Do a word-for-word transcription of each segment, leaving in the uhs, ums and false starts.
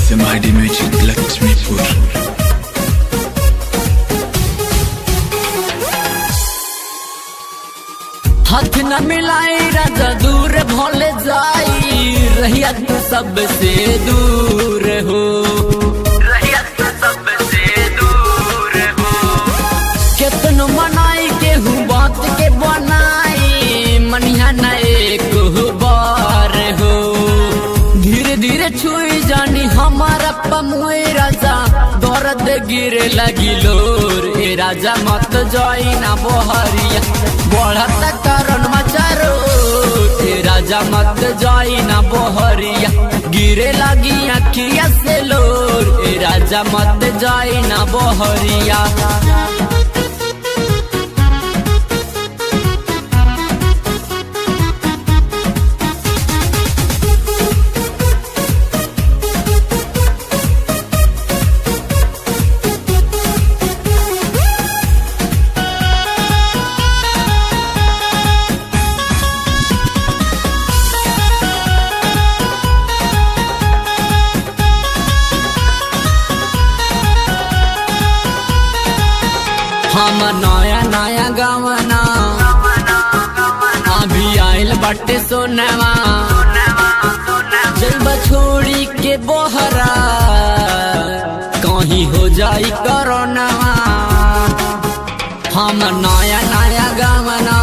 समाइडी music Laxmipur. हाथ न मिलाई राजा दूर भोले जाई, रहिया तू सबसे दूर हो, रहिया तू सबसे दूर हो। कितनो मनाई केहू बात के बनाई, मनिया न एक बार हो। धीरे धीरे छुई जानी हमारा पमुए राजा, दर्द गिरे लगी लोर। ए राजा मत जाई ना बोहरिया, बढ़त कारण मचारो। ए राजा मत जाई ना बोहरिया, गिरे लगी अखिया से लोर। ए राजा मत जाई ना बोहरिया। हम नया नया गवना अभी आइल बाटे सोनवा, जब छोड़ी के बोहरा कहीं हो जाई कोरोनावा। हम नया नया गवना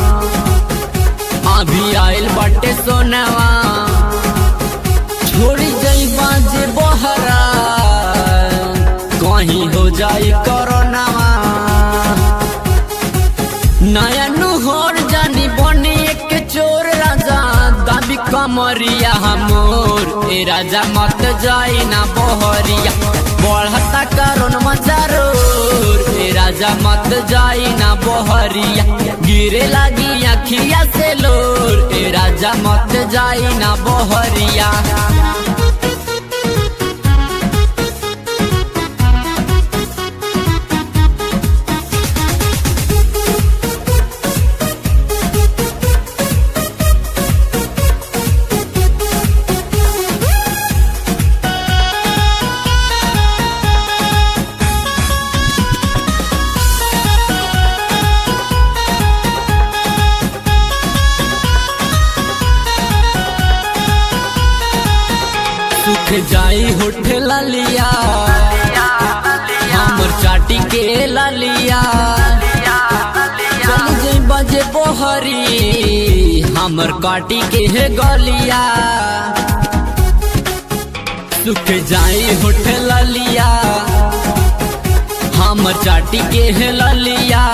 अभी आइल बाटे सोनवा, छोड़ी जाई बाजे बोहरा कहीं हो जाई कोरोनावा। नया नुहर जानी बनी एक चोर राजा, दाबी कमरिया हमोर। ए राजा मत जाई ना बोहरिया, बढ़ता कारण मचारोर। ए राजा मत जाई ना बोहरिया, गिरे लगी अखिया से लोर। ए राजा मत जाई ना बोहरिया। सुख जाई होठ लालिया, हमर चाटी के लालिया। चल जाई बजे बोहरी, हमर काटी के है गलिया। सुख जाई होठ लालिया, हमर चाटी के है लालिया।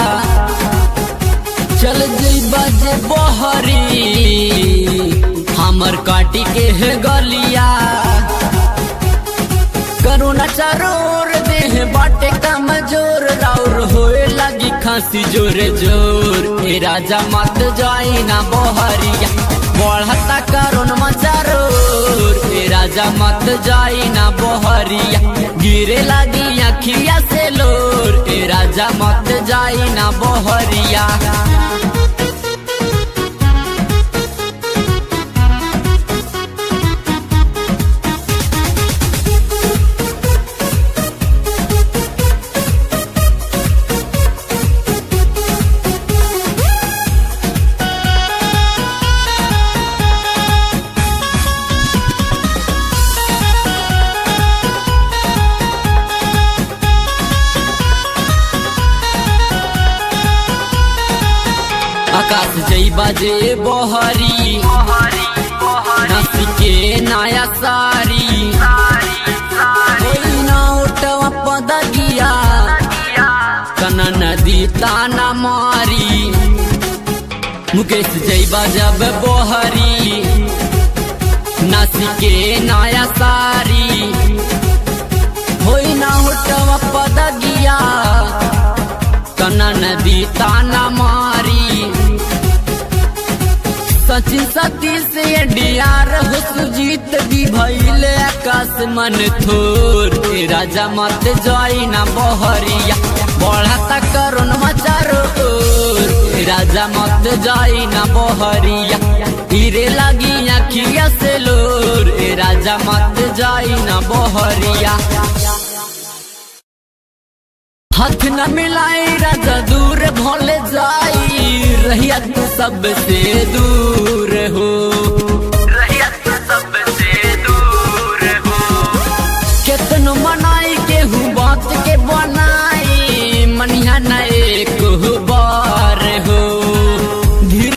चल जाई बजे बोहरी, हमर काटी के है गलिया। करुणा चारोर देह बाटे कमजोर, राउर होए लगी खांसी जोरे जोर। ए राजा मत जाई ना बोहरिया, बढ़ता कारण मचारोर। ए राजा मत जाई ना बोहरिया, गिरे लगी अखिया से लोर। ए राजा मत जाई ना बोहरिया। आकाश जई बाजे बोहरी, नसी के नया सारी। ना उठवा पदगिया, कना नदी ताना मारी। मुकेश जई बाजब बोहरी, नसी के नया सारी। होई ना उठवा पदगिया, कना नदी ताना मारी। सचिन सतीश से डियार हो सुजीत भी भइले आकाश मन थोर। ए राजा मत जाई ना बोहरिया, बढ़ता करुण मचारोर। ए राजा मत जाई ना बोहरिया, गिरे लगी अखिया से लोर ए राजा मत जाई ना बहरिया। हाथ न मिलाई राजा दूर भले जाई रहिया तू सबसे दूर